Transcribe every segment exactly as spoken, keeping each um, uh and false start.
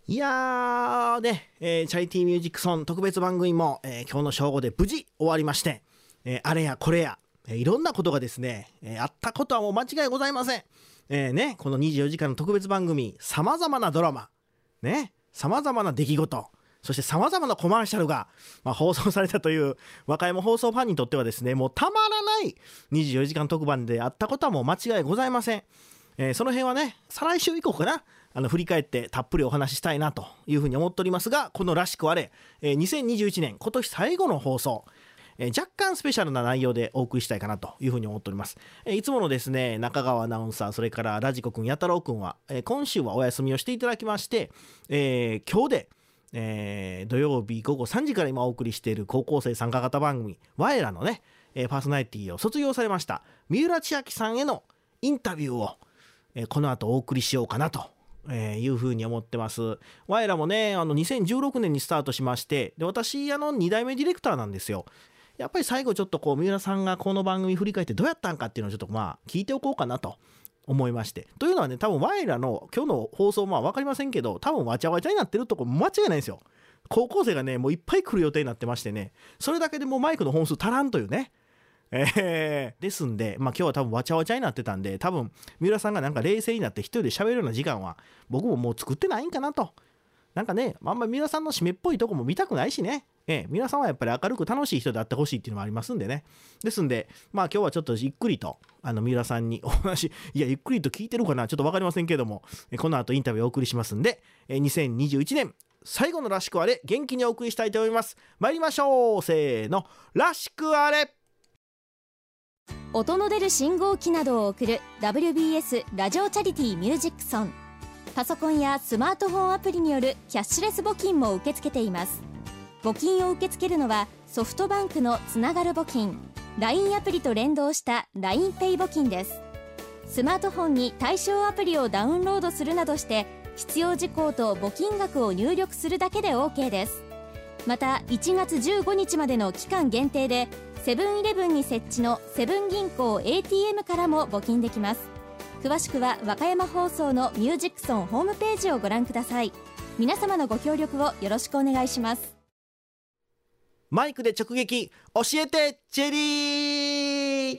いやーね、えー、チャリティーミュージックソン特別番組も、えー、今日の正午で無事終わりまして、えー、あれやこれや、えー、いろんなことがですね、えー、あったことはもう間違いございません。えーね、このにじゅうよじかんの特別番組、さまざまなドラマね、さまざまな出来事、そしてさまざまなコマーシャルが、まあ、放送されたという和歌山放送ファンにとってはですね、もうたまらないにじゅうよじかん特番であったことはもう間違いございません。えー、その辺はね、再来週以降かな、あの振り返ってたっぷりお話ししたいなというふうに思っておりますが、このらしくあれ、えー、にせんにじゅういちねん今年最後の放送、えー、若干スペシャルな内容でお送りしたいかなというふうに思っております。えー、いつものですね、中川アナウンサー、それからラジコくん、やたろうくんは、えー、今週はお休みをしていただきまして、えー、今日で、えー、土曜日ごごさんじから今お送りしている高校生参加型番組ワエラのね、えー、パーソナリティを卒業されました三浦千秋さんへのインタビューを、えー、この後お送りしようかなとえー、いうふうに思ってます。我らもね、あのにせんじゅうろくねんにスタートしまして、で私あのに代目ディレクターなんですよ。やっぱり最後ちょっとこう三浦さんがこの番組振り返ってどうやったんかっていうのをちょっとまあ聞いておこうかなと思いまして、というのはね、多分我らの今日の放送まあ分かりませんけど、多分わちゃわちゃになってるとこ間違いないんですよ。高校生がねもういっぱい来る予定になってましてね、それだけでもうマイクの本数足らんというね、えー、ですんで、まあ、今日は多分わちゃわちゃになってたんで、多分三浦さんがなんか冷静になって一人で喋るような時間は僕ももう作ってないんかなと。なんかね、あんまり三浦さんの締めっぽいとこも見たくないしね、えー、三浦さんはやっぱり明るく楽しい人であってほしいっていうのもありますんでね。ですんで、まあ今日はちょっとじっくりとあの三浦さんにお話、いやゆっくりと聞いてるかなちょっと分かりませんけども、この後インタビューをお送りしますんで、にせんにじゅういちねん最後のらしくあれ元気にお送りしたいと思います。参りましょう、せーの、らしくあれ。 音の出る信号機などを送る ダブリュービーエス ラジオチャリティーミュージックソン。パソコンやスマートフォンアプリによるキャッシュレス募金も受け付けています。募金を受け付けるのはソフトバンクのつながる募金、 ライン アプリと連動した ラインペイ 募金です。スマートフォンに対象アプリをダウンロードするなどして必要事項と募金額を入力するだけで OK です。またいちがつじゅうごにちまでの期間限定でセブンイレブンに設置のセブン銀行 エーティーエム からも募金できます。詳しくは和歌山放送のミュージックソンホームページをご覧ください。皆様のご協力をよろしくお願いします。 マイクで直撃教えてチェリー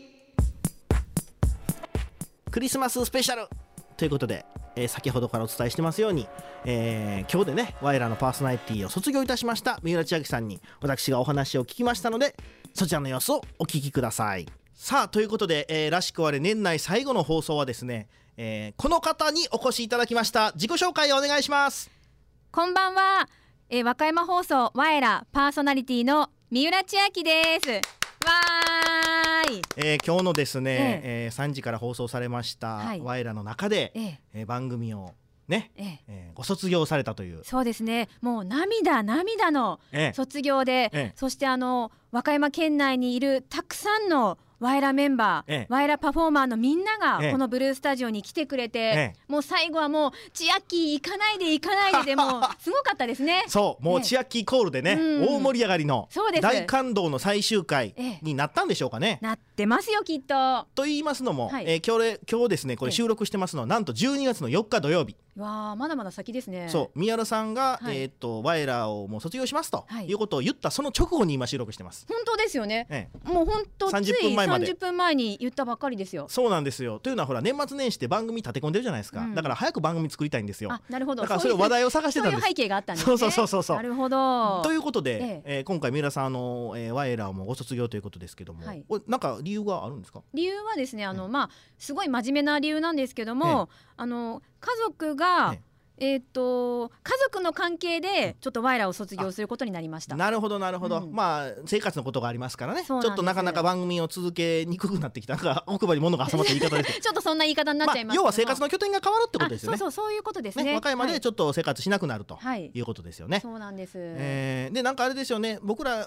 クリスマススペシャルということで、えー、先ほどからお伝えしてますように、えー、今日でね我らのパーソナリティを卒業いたしました三浦千秋さんに私がお話を聞きましたので、そちらの様子をお聞きください。さあということで、えー、らしくあれ年内最後の放送はですね、えー、この方にお越しいただきました。自己紹介をお願いします。 こんばんは、えー、和歌山放送ワエラパーソナリティの三浦千秋です。わーい、 えー、今日のですね、 ええー、さんじから放送されましたワエラの中で、 えええー、番組をね、 えええー、ご卒業されたという。 そうですね、もう涙涙の卒業で、ええ、そしてあの和歌山県内にいるたくさんのワエラメンバー、ええ、ワエラパフォーマーのみんながこのブルースタジオに来てくれて、ええ、もう最後はもう千秋行かないで行かないででもうすごかったですね。 そうもう千秋コールでね、ええ、大盛り上がりの大感動の最終回になったんでしょうかね。 なってますよきっと。 と言いますのも、はい、えー、今日今日ですねこれ収録してますのは、ええ、なんとじゅうにがつのよっか土曜日。 わあまだまだ先ですね。 そう宮原さんが、はい、えー、っとワエラをもう卒業しますと、はい、いうことを言ったその直後に今収録してます。 本当ですよね、 ええ、 もう本当さんじゅっぷんまえまでさんじゅっぷんまえに言ったばっかりですよ。 そうなんですよ。というのはほら年末年始って番組立て込んでるじゃないですか、うん、だから早く番組作りたいんですよ。 あ、なるほど。 だからそれを話題を探してたんです。 そういう背景があったんですね。 そうそうそうそう。 なるほど。 ということで、えええー、今回三浦さんあの、えー、ワエラもご卒業ということですけども、はい、なんか理由があるんですか？ 理由はですねあの、ええ、まあすごい真面目な理由なんですけども、ええ、あの家族が、えええー、と家族の関係でちょっとワイラを卒業することになりました。 なるほどなるほど、うん、まあ生活のことがありますからね、ちょっとなかなか番組を続けにくくなってきた、なんか奥歯に物が挟まった言い方ですちょっとそんな言い方になっちゃいますけど、 まあ、要は生活の拠点が変わるってことですよね。 そうそうそういうことですね。 ね和歌山でちょっと生活しなくなると、 はい、 いうことですよね。 そうなんです、 えー、でなんかあれですよね、僕ら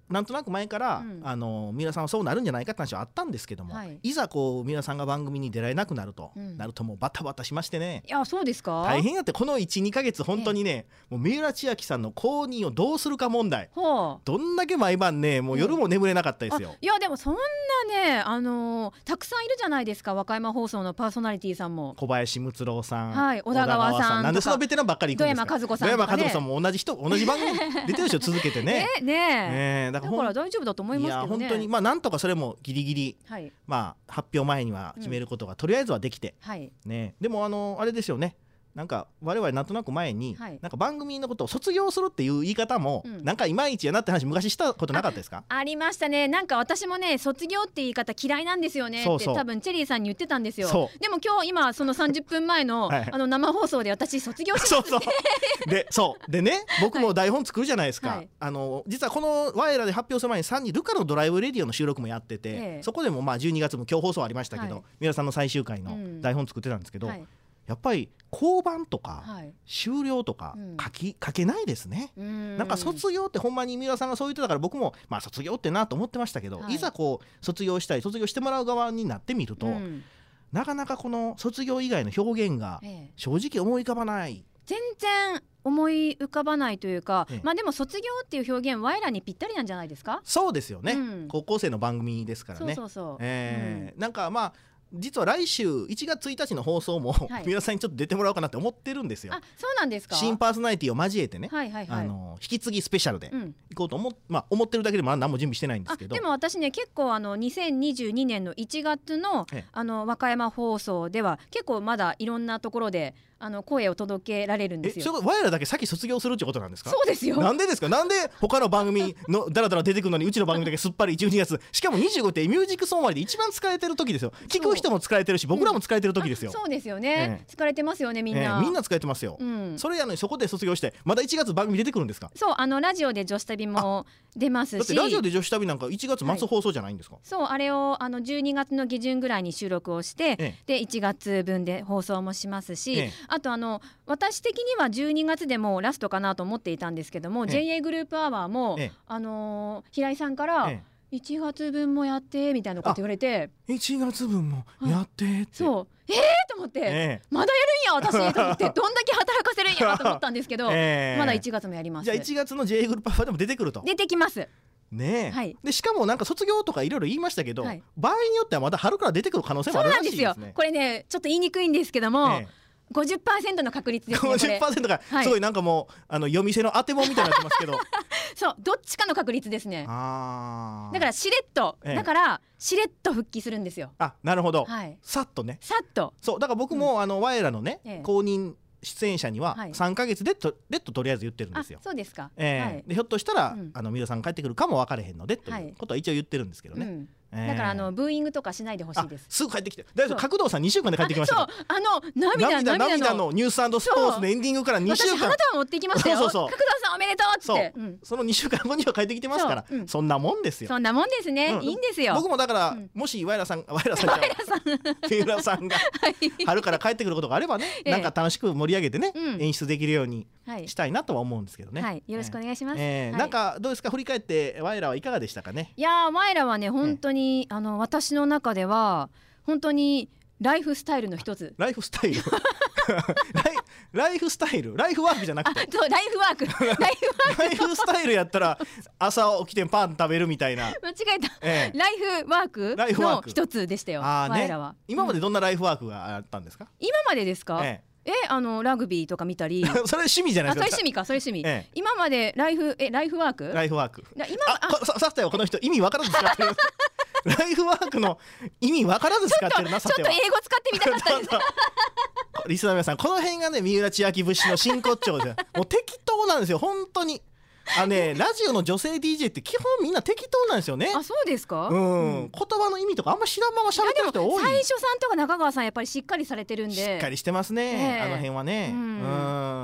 なんとなく前から、うん、あの三浦さんはそうなるんじゃないかって話はあったんですけども、はい、いざこう三浦さんが番組に出られなくなると、うん、なるともうバタバタしましてね。 いやそうですか。 大変やって。この いち,に ヶ月本当にね、もう三浦千秋さんの後任をどうするか問題、どんだけ毎晩ねもう夜も眠れなかったですよ。 いやでもそんなね、あのー、たくさんいるじゃないですか、和歌山放送のパーソナリティさんも。 小林睦郎さん、 はい、小田川さん、 なんでそのベテランばっかり行くんですか。 土山和子さんとか、ね、 土山和子さんも同じ人同じ番組出てるでしょ続けてね。 えねえ、ね、だからだから大丈夫だと思いますけどね。 いや本当にまあなんとかそれもギリギリ、はい、まあ発表前には決めることがとりあえずはできて、うん、はいね、でもあのあれですよね、なんか我々なんとなく前に、はい、なんか番組のことを卒業するっていう言い方も、うん、なんかいまいちやなって話昔したことなかったですか。 あ, ありましたね。なんか私もね卒業って言い方嫌いなんですよねってそうそう多分チェリーさんに言ってたんですよ。でも今日今そのさんじゅっぷんまえの、はい、あの生放送で私卒業します、ね、そうそうでそうでね僕も台本作るじゃないですか、はい、あの実はこの我らで発表する前にさんにんルカのドライブレディオの収録もやってて、ええ、そこでもまあじゅうにがつも今日放送ありましたけど、はい、皆さんの最終回の台本作ってたんですけど、うんはい、やっぱり降板とか終了とか書き、うん、書けないですね。んなんか卒業ってほんまに三浦さんがそう言ってたから僕もまあ卒業ってなと思ってましたけど、はい、いざこう卒業したい卒業してもらう側になってみると、うん、なかなかこの卒業以外の表現が正直思い浮かばない、ええ、 全然思い浮かばないというか、ええ、まあでも卒業っていう表現ワイらにぴったりなんじゃないですか。 そうですよね、うん、高校生の番組ですからね。 そうそうそう、 えーうん、なんかまあ実は来週いちがつついたちの放送も、はい、皆さんにちょっと出てもらおうかなって思ってるんですよ。 あ、そうなんですか。 新パーソナリティを交えてね、はいはいはい、あの引き継ぎスペシャルでいこうと思、うんまあ、思ってるだけでも何も準備してないんですけど。 あでも私ね結構あのにせんにじゅうにねんのいちがつ の, あの和歌山放送では結構まだいろんなところであの声を届けられるんですよ。 えそれ我らだけ先卒業するってことなんですか。 そうですよ。 なんでですか。なんで他の番組のだらだら出てくるのにうちの番組だけすっぱりじゅうにがつしかもにじゅうごってミュージックソン割で一番疲れてる時ですよ。聞く人も疲れてるし僕らも疲れてる時ですよ、 うん、そうですよね、えー、疲れてますよねみんな、えー、 みんな疲れてますよ、うん、それやのにそこで卒業してまだいちがつ番組出てくるんですか。 そうあのラジオで女子旅も出ますし。 だってラジオで女子旅なんかいちがつ末放送じゃないんですか、はい、 そうあれをあのじゅうにがつの下旬ぐらいに収録をして、ええ、でいちがつぶんで放送もしますし、ええ、あとあの私的にはじゅうにがつでもラストかなと思っていたんですけども、ええ、ジェーエー グループアワーも、ええあのー、平井さんから、ええ、いちがつぶんもやってみたいなこと言われていちがつぶんもやってって、 そうえーと思って、ええ、まだやるんや私と思ってどんだけ働かせるんやと思ったんですけど、ええ、まだいちがつもやります。 じゃあいちがつの ジェーエー グループアワーでも出てくると。 出てきますねえ、はい、でしかもなんか卒業とかいろいろ言いましたけど、はい、場合によってはまだ春から出てくる可能性もあるらしいですね。 そうなんですよ。これねちょっと言いにくいんですけども、ええごじゅっパーセント の確率ですね。 ごじゅっパーセント がすごいなんかもう、はい、あの夜店の当てもんみたいになってますけどそうどっちかの確率ですね。あだからしれっと、ええ、だからしれっと復帰するんですよ。 あなるほど、はい、さっとねさっとそうだから僕も、うん、あの我らのね、ええ、公認出演者にはさんかげつでと、でととりあえず言ってるんですよ。 あそうですか、 えーはい、 でひょっとしたら、うん、あの皆さん帰ってくるかも分かれへんのでということは一応言ってるんですけどね、はいうんえー、 だからあのブーイングとかしないでほしいです。 すぐ帰ってきて大丈夫。角堂さんにしゅうかんで帰ってきました。 そうあの涙 涙, 涙のニュース&スポーツのエンディングからにしゅうかん私花束持ってきましたよ。そうそうそう角堂さんおめでとうってそう、うん、そのにしゅうかんごには帰ってきてますから そ,、うん、そんなもんですよ。 そんなもんですね、うん、いいんですよ。 僕もだから、うん、もしワイラさんワイラさん三浦さんが春から帰ってくることがあればね、ええ、なんか楽しく盛り上げてね、うん、演出できるようにしたいなとは思うんですけどね、 はい、よろしくお願いします、 えーはい、なんかどうですか振り返ってワイラはいかがでしたかね。 いやワイラはね本当に、えー、あの私の中では本当にライフスタイルの一つ。 ライフスタイルライ, ライフスタイルライフワークじゃなくてそうライフワークライフワークライフスタイルやったら朝起きてパン食べるみたいな間違えた、ええ、ライフワークの一つでしたよ。あ、ね、我らは今までどんなライフワークがあったんですか、うん、 今までですか、えええあのラグビーとか見たりそれ趣味じゃないですか。 あそれ趣味かそれ趣味、ええ、今までライフえライフワークライフワーク今あささてはこの人意味わからず使ってるライフワークの意味わからず使ってるな。さてはちょっと英語使ってみたかったですリスナーの皆さんこの辺がね三浦千秋節の真骨頂でもう適当なんですよ本当に。あねラジオの女性 ディージェー って基本みんな適当なんですよね。 あそうですか、 うんうん、言葉の意味とかあんま知らんまま喋ってる人多い。 最初さんとか中川さんやっぱりしっかりされてるんでしっかりしてますね、えー、あの辺はね。うんうん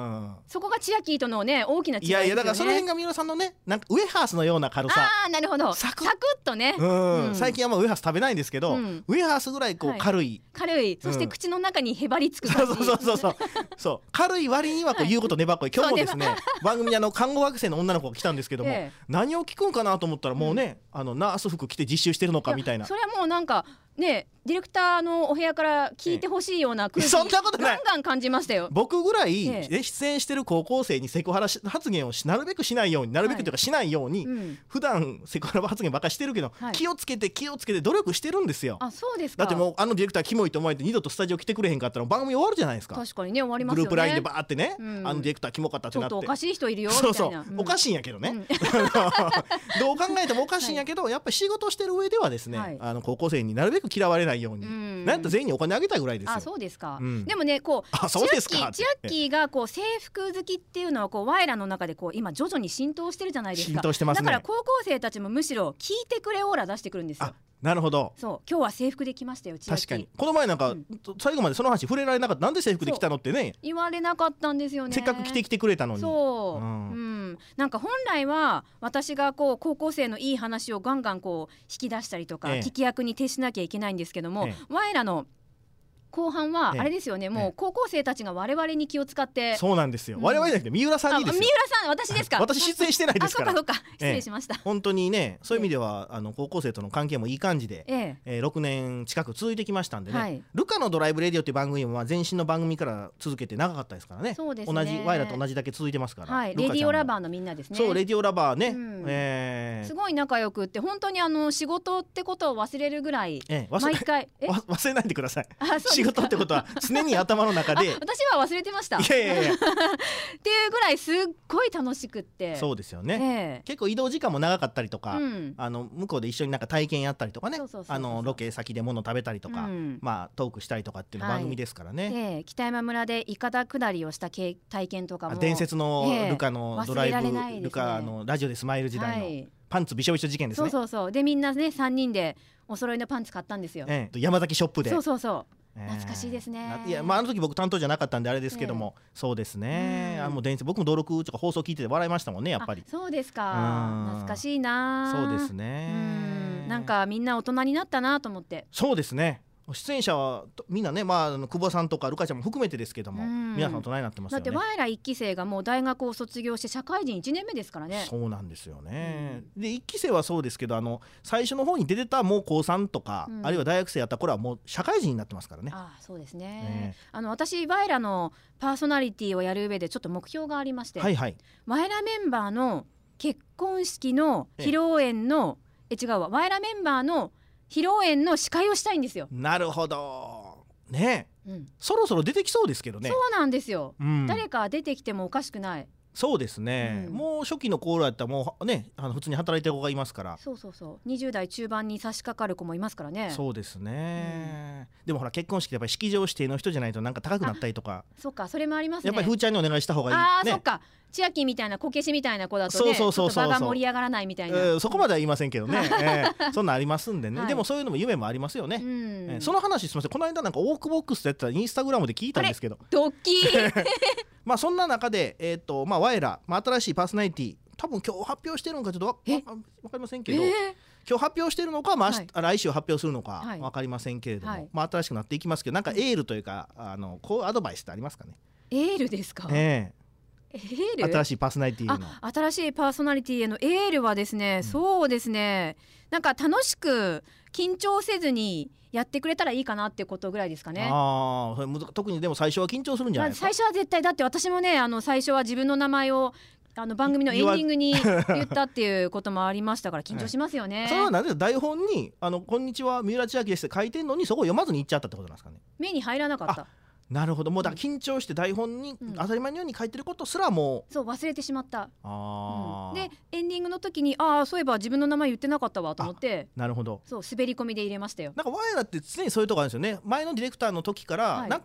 そこが千秋とのね大きな違いですよね。 いやいやだからその辺が三浦さんのねなんかウエハースのような軽さ。 ああなるほど。サクッとね、 うんうん、最近はもうウエハース食べないんですけど、うん、ウエハースぐらいこう軽い、はい、 軽いそして口の中にへばりつく感じ、 うん、そうそうそうそうそう軽い割にはこう言うこと粘っこい、はい、今日もですね番組にあの看護学生の女の子が来たんですけども、ええ、何を聞くんかなと思ったらもうね、うん、あのナース服着て実習してるのかみたいな。 それはもうなんかねディレクターのお部屋から聞いてほしいような空気、 そんなことない、 ガンガン感じましたよ。 僕ぐらい、ええ、出演してる高校生にセクハラ発言をなるべくしないようになるべくというかしないように、はい、うん、普段セクハラ発言ばっかりしてるけど、はい、気をつけて気をつけて努力してるんですよ。 あ、そうですか。 だってもうあのディレクターキモいと思われて二度とスタジオ来てくれへんかったら番組終わるじゃないですか。 確かにね終わりますよね。 グループラインでバーってね、うん、あのディレクターキモかったってなってちょっとおかしい人いるよみたいな。 そうそう、うん、おかしいんやけどね、うん、どう考えてもおかしいんやけど、はい、やっぱり仕事してる上ではですね、はい、あの高校生になるべく嫌われないように、うん、なんやったら全員にお金あげたいぐらいですよ。 あ、そうですか、 うん、 でもねこうあ、そうですか。 千秋がこう制服好きっていうのはこうワイラの中でこう今徐々に浸透してるじゃないですか。 浸透してますね。 だから高校生たちもむしろ聞いてくれオーラ出してくるんですよ。 なるほど。 そう今日は制服で来ましたよ千秋。 確かにこの前なんか、うん、最後までその話触れられなかった。なんで制服で来たのってね言われなかったんですよね。 せっかく来てきてくれたのに。 そう、うんうん、なんか本来は私がこう高校生のいい話をガンガンこう引き出したりとか、ええ、聞き役に徹しなきゃいけないんですけども、ええ、ワイラの後半はあれですよね、ええ、もう高校生たちが我々に気を使って。 そうなんですよ、うん、我々じゃなくて三浦さんにですよ。 三浦さん、私ですか。 私出演してないですから。 あ、そうかそうか、失礼しました、 ええ、本当にねそういう意味では、ええ、あの高校生との関係もいい感じで、えええー、ろくねん近く続いてきましたんでね、はい、ルカのドライブレディオっていう番組も前身の番組から続けて長かったですからね。 そうですね、 同じワイラと同じだけ続いてますから、 はい、レディオラバーのみんなですね。 そうレディオラバーね、うん、 えー、すごい仲良くって本当にあの仕事ってことを忘れるぐらい、ええ、毎回え忘れないでください。仕事ってことは常に頭の中で私は忘れてました。 いやいやいやっていうぐらいすっごい楽しくって。 そうですよね、えー、結構移動時間も長かったりとか、うん、あの向こうで一緒になんか体験やったりとかね、あのロケ先で物食べたりとか、うん、まあトークしたりとかっていう番組ですからね、はい、えー、北山村でイカダ下りをした体験とかも伝説のルカのドライブ、えーね、ルカのラジオでスマイル時代の、はい、パンツびしょびしょ事件ですね。 そうそうそうでみんなねさんにんでお揃いのパンツ買ったんですよ、 えー、山崎ショップで。 そうそうそう懐かしいですね。 いや、まあ、あの時僕担当じゃなかったんであれですけども、えー、そうですね、あもう伝説僕も登録とか放送聞いてて笑いましたもんねやっぱり。 そうですか、懐かしいな。 そうですね、 うんなんかみんな大人になったなと思って。 そうですね、出演者はみんなね、まあ、あの久保さんとかルカちゃんも含めてですけども、皆さん大人になってますよね。 だって我ら一期生がもう大学を卒業して社会人いちねんめですからね。 そうなんですよね、うん、で一期生はそうですけどあの最初の方に出てたもう高さんとか、うん、あるいは大学生やった頃はもう社会人になってますからね。 ああそうですね、ねあの私我らのパーソナリティをやる上でちょっと目標がありまして、 はいはい、 我らメンバーの結婚式の披露宴のえ違うわ我らメンバーの披露宴の司会をしたいんですよ。 なるほどね、うん、そろそろ出てきそうですけどね。 そうなんですよ、うん、誰か出てきてもおかしくない。 そうですね、うん、もう初期の頃やったらもうねあの普通に働いてる子がいますから。 そうそうそうにじゅう代中盤に差し掛かる子もいますからね。 そうですね、うん、でもほら結婚式でやっぱり式場指定の人じゃないとなんか高くなったりとか。 そうかそれもありますね。 やっぱりふーちゃんにお願いした方がいい、ね、 あそうか千秋みたいなこけしみたいな子だとねちょっと場が盛り上がらないみたいな、えー、そこまでは言いませんけどね、えー、そんなんありますんでね、はい、でもそういうのも夢もありますよね、うんえー、その話すみませんこの間なんかオークボックスでやったらインスタグラムで聞いたんですけどドッキーまあそんな中でえっ、ー、とまあ我ら、まあ、新しいパーソナリティ多分今日発表してるのかちょっとわ分かりませんけど、えー、今日発表してるのか、まあはい、来週発表するのか分かりませんけれども、はいまあ、新しくなっていきますけどなんかエールというかあのこうアドバイスってありますかね。 エールですか、 えーエール新しいパーソナリティへの新しいパーソナリティへのエールはですね、うん、そうですねなんか楽しく緊張せずにやってくれたらいいかなっていうことぐらいですかね。 あ特にでも最初は緊張するんじゃないですか。 最初は絶対だって私もねあの最初は自分の名前をあの番組のエンディングに言ったっていうこともありましたから緊張しますよね、はい、 それはなんで台本にあのこんにちは三浦千秋ですって書いてんのにそこを読まずに言っちゃったってことなんですかね。 目に入らなかった。 なるほどもうだから緊張して台本に当たり前のように書いてることすらもう、 うん、そう忘れてしまった。 あ、 うん、でエンディングの時にああそういえば自分の名前言ってなかったわと思ってなるほどそう滑り込みで入れましたよ。 なんか我らって常にそういうとこあるんですよね。前のディレクターの時から、はい、なんか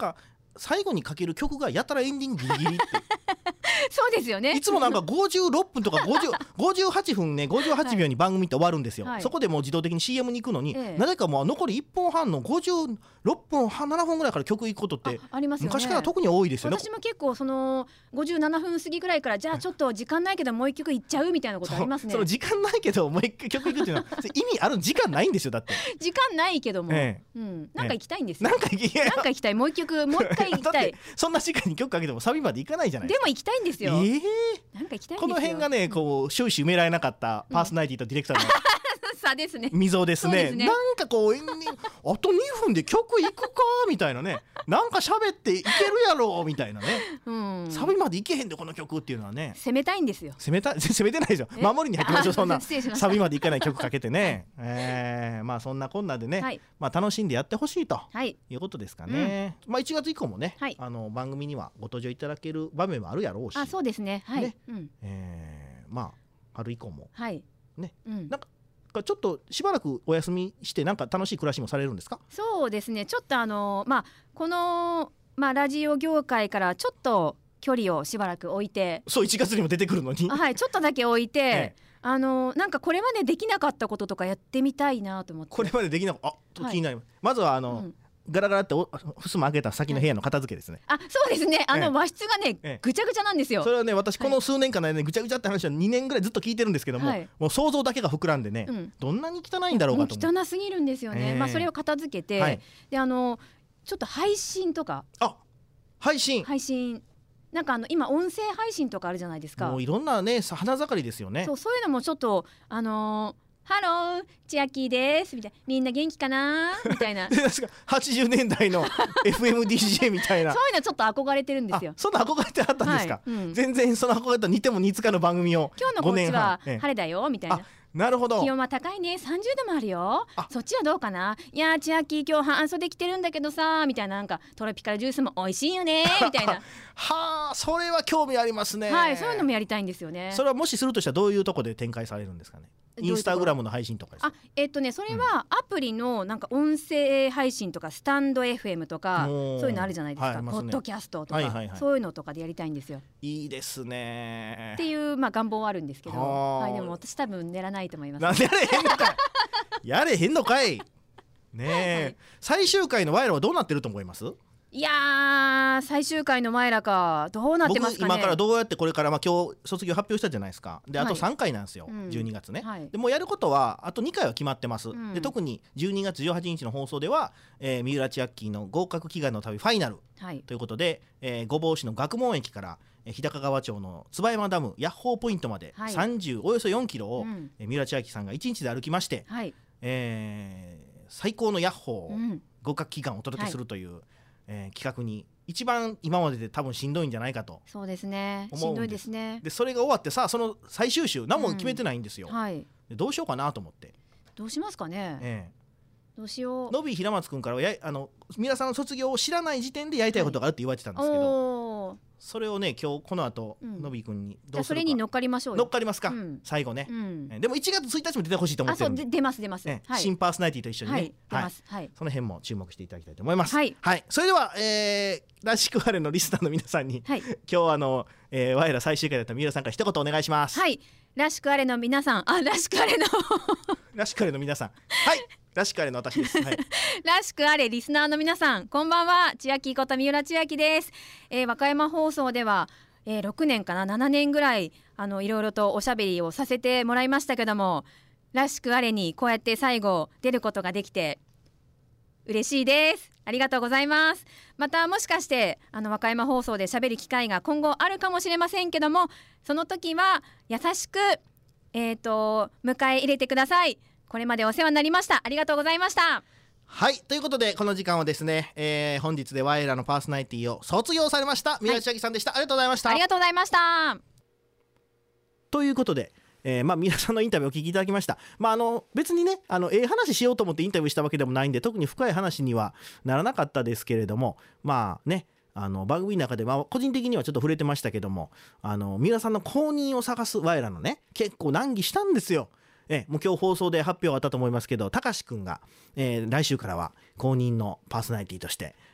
最後にかける曲がやたらエンディングギリギリってそうですよね。 いつもなんかごじゅうろっぷんとかごじゅう ごじゅうはちふんねごじゅうはちびょうに番組って終わるんですよ、はい、そこでもう自動的に シーエム に行くのに、ええ、なぜかもう残りいっぷんはんのごじゅうろっぷんはんななふんぐらいから曲行くことってありますよね。昔から特に多いですよね。 私も結構そのごじゅうななふん過ぎぐらいからじゃあちょっと時間ないけどもう一曲いっちゃうみたいなことありますね。 その時間ないけどもう一曲行くっていうのは意味ある時間ないんですよ。だって時間ないけども、ええうん、なんか行きたいんですよ、ええ、なんか行きなんか行きたいもう一曲もう一回行きたいそんな時間に曲かけてもサビまで行かないじゃないですか。 でも行きたいんですよ、 えー、 なんか行きたいんですよ。 この辺がねこう終始埋められなかったパーソナリティとディレクターの、うん差ですね。 溝ですね。ですね。なんかこうあとにふんで曲行くかみたいなね。なんか喋っていけるやろみたいなね。うん、サビまでいけへんでこの曲っていうのはね。 攻めたいんですよ。 攻めた攻めてないですよ。守りに入ってましょうそんなサビまでいかない曲かけてね。えー、まあそんなこんなでね、はい、まあ楽しんでやってほしいと、はい、いうことですかね。うん、まあいちがつ以降もね、はい、あの番組にはご登場いただける場面もあるやろうし。 あ、そうですね。はい。ねうん、 えー、まあ春以降も、 はい、 ね、うん、なんか。ちょっとしばらくお休みしてなんか楽しい暮らしもされるんですか？ そうですねちょっとあのまあこの、まあ、ラジオ業界からちょっと距離をしばらく置いてそういちがつにも出てくるのにはいちょっとだけ置いて、ええ、あのなんかこれまでできなかったこととかやってみたいなと思って。 これまでできなかったあ気になります、はい、まずはあの、うんガラガラってふすま開けた先の部屋の片付けですね、 はい、あそうですねあの和室がね、ええ、ぐちゃぐちゃなんですよ。 それはね私この数年間の間にぐちゃぐちゃって話はにねんぐらいずっと聞いてるんですけども、はい、もう想像だけが膨らんでね、うん、どんなに汚いんだろうかと思う。 汚すぎるんですよね、えーまあ、それを片付けて、はい、であのちょっと配信とかあ配信配信なんかあの今音声配信とかあるじゃないですか。 もういろんなね花盛りですよね。 そう、そういうのもちょっとあのーハロー千秋ですみたいなみんな元気かなみたいなはちじゅうねんだいの エフエムディージェー みたいなそういうのちょっと憧れてるんですよ。 そんな憧れてあったんですか、はいうん、全然その憧れと似ても似つかぬ番組を今日のこっちは晴れだよみたいな。 なるほど。 気温は高いねさんじゅうどもあるよ。そっちはどうかな。いや千秋今日半袖着てるんだけどさみたいななんかトロピカルジュースも美味しいよねみたいなはあそれは興味ありますね。 はいそういうのもやりたいんですよね。 それはもしするとしたらどういうとこで展開されるんですかね。インスタグラムの配信とかですか。 あえっとねそれはアプリのなんか音声配信とかスタンド エフエム とかそういうのあるじゃないですか、はいね、ポッドキャストとか、はいはいはい、そういうのとかでやりたいんですよ。 いいですねっていう、まあ、願望はあるんですけど、はい、でも私多分寝らないと思います。 なんでやれへんのかいやれへんのかいねえ、はい、最終回のワイラはどうなってると思います？ いやー最終回の前らかどうなってますかね。 僕今からどうやってこれから、まあ、今日卒業発表したじゃないですか。であとさんかいなんですよ、はい、じゅうにがつね、うんはい、でもうやることはあとにかいは決まってます、うん、で特にじゅうにがつじゅうはちにちの放送では、えー、三浦千秋の合格祈願の旅ファイナル、はい、ということで、えー、御坊市の学問駅から日高川町の椿山ダムヤッホーポイントまでさんじゅう、はい、およそよんキロを、うん、三浦千秋さんがいちにちで歩きまして、はいえー、最高のヤッホー、うん、合格祈願をお届けするという、はいえー、企画に一番今までで多分しんどいんじゃないかと。 そうですねしんどいですね。 でそれが終わってさその最終週何も決めてないんですよ、うんはい、でどうしようかなと思って。 どうしますかね、ええ、どうしよう。 のび平松くんからはやあの皆さんの卒業を知らない時点でやりたいことがあるって言われてたんですけど、はい、それをね今日この後、うん、のびくんにどうするか。じゃあそれに乗っかりましょうよ。 乗っかりますか、うん、最後ね、うん、でもいちがつついたちも出てほしいと思ってるんで。 あそう出ます出ます、 ねはい、新パーソナリティと一緒にね、はい、 出ます、はい、 その辺も注目していただきたいと思います、はいはい、それでは、えー、らしくあれのリスナーの皆さんに、はい、今日あの、えー、我ら最終回だった三浦さんから一言お願いします。 はいらしくあれの皆さんあらしくあれのらしくあれの皆さんはいらしくあれの私です、はい、 らしくあれリスナーの皆さんこんばんは千秋こと三浦千秋です、えー、和歌山放送では、えー、ろくねんかなななねんぐらいあのいろいろとおしゃべりをさせてもらいましたけどもらしくあれにこうやって最後出ることができて嬉しいです。ありがとうございます。またもしかしてあの和歌山放送でしゃべる機会が今後あるかもしれませんけどもその時は優しく、えーと、迎え入れてください。これまでお世話になりました。ありがとうございました。 はいということでこの時間はですね、えー、本日で我らのパーソナリティを卒業されました三浦千秋さんでした、はい、ありがとうございました。 ありがとうございました。 ということでえーまあ、皆さんのインタビューをお聞きいただきました。まあ、あの別にねあのええ話しようと思ってインタビューしたわけでもないんで特に深い話にはならなかったですけれどもまあねあの番組の中で、まあ、個人的にはちょっと触れてましたけどもあの三浦さんの後任を探す我らのね結構難儀したんですよ。えもう今日放送で発表あったと思いますけどたかしくんが、えー、来週からは後任のパーソナリティとして、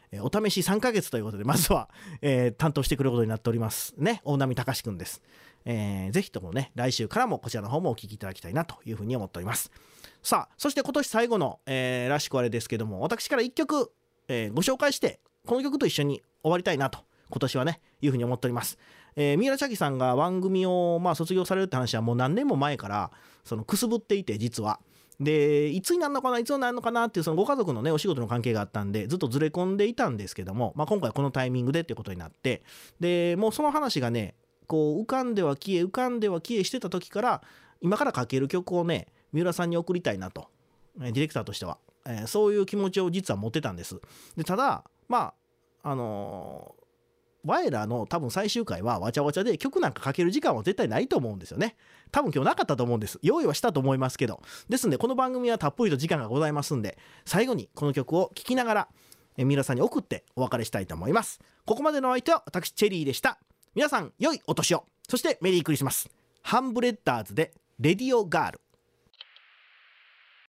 えー、お試しさんかげつということでまずは、えー、担当してくることになっておりますね。大波隆くんです。えー、ぜひともね来週からもこちらの方もお聞きいただきたいなというふうに思っております。さあそして今年最後の、えー、らしくあれですけども、私からいっきょく、えー、ご紹介してこの曲と一緒に終わりたいなと今年はねいうふうに思っております。えー、三浦茶樹さんが番組を、まあ、卒業されるって話はもう何年も前からそのくすぶっていて、実はでいつになるのかないつになるのかなっていうそのご家族のねお仕事の関係があったんでずっとずれ込んでいたんですけども、まあ、今回このタイミングでっていうことになって、でもうその話がねこう浮かんでは消え浮かんでは消えしてた時から今から書ける曲をね三浦さんに送りたいなと、ディレクターとしては、えー、そういう気持ちを実は持ってたんです。でただまああのーワイラの多分最終回はわちゃわちゃで曲なんかかける時間は絶対ないと思うんですよね。多分今日なかったと思うんです。用意はしたと思いますけど、ですんでこの番組はたっぷりと時間がございますんで、最後にこの曲を聴きながらえ皆さんに送ってお別れしたいと思います。ここまでのお相手は私チェリーでした。皆さん良いお年を、そしてメリークリスマス。ハンブレッダーズでレディオガール。